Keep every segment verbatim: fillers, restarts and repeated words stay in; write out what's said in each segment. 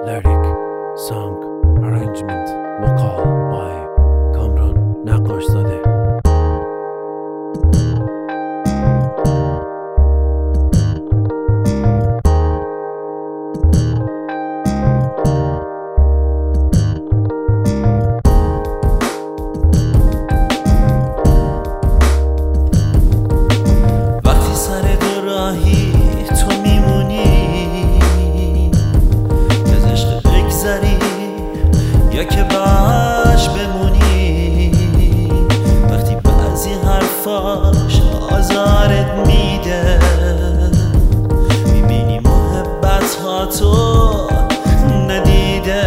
Lyric, song, arrangement, vocal by Kamran Naqashzadeh. وقتی سر دو راهی تو میمونی که از عشق بگذری یا که باش بمونی، وقتی بعضی حرفاش آزارت میده، میبینی محبت ها تو ندیده.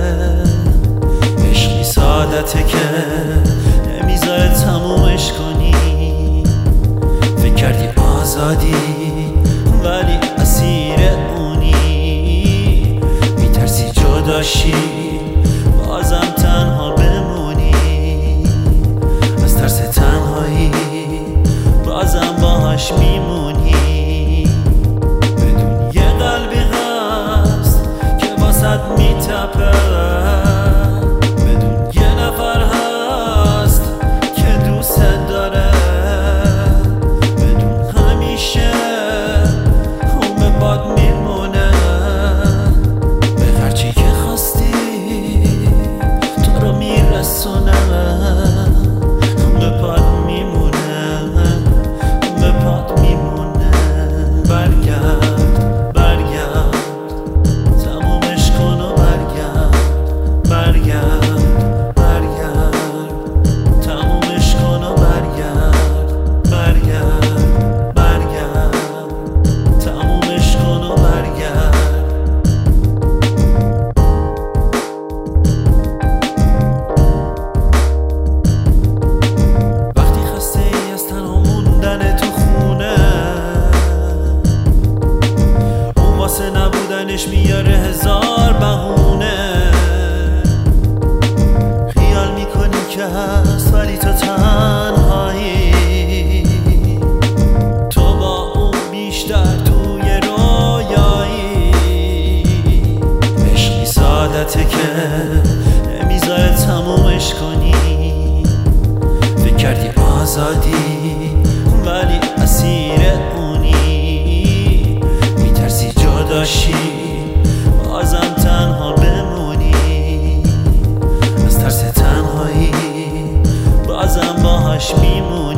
عشقی سادته که نمیذاره تمومش کنی، فکر کردی آزادی ولی اسیر اونی، میترسی جداشی بازم تنها بمونی، از ترس تنهایی بازم باهاش میمونی. بدون یه قلبی هست که واسد میتپه، بدون یه نفر هست که دوست داره، بدون همیشه اون به باد میمونه. به هرچی که خواستی تو رو میرسونه، به پاد میمونه، به پاد میمونه. برگرد برگرد تمومش کن و برگرد، برگرد برگرد تمومش کن و برگرد، برگرد برگرد تمومش کن و برگرد. وقتی خسته ای از تنها موندن تو خونه، اون واسه نبودنش میاره هزار بهونه. خیال میکنی که هست ولی تو تنهایی، تو با اون بیشتر توی رویایی. عشقی سادته که نمیذاره تمومش کنی، فکر کردی آزادی ولی اسیر اونی، میترسی جداشی بازم تنها بمونی، از ترس تنهایی بازم باهاش میمونی.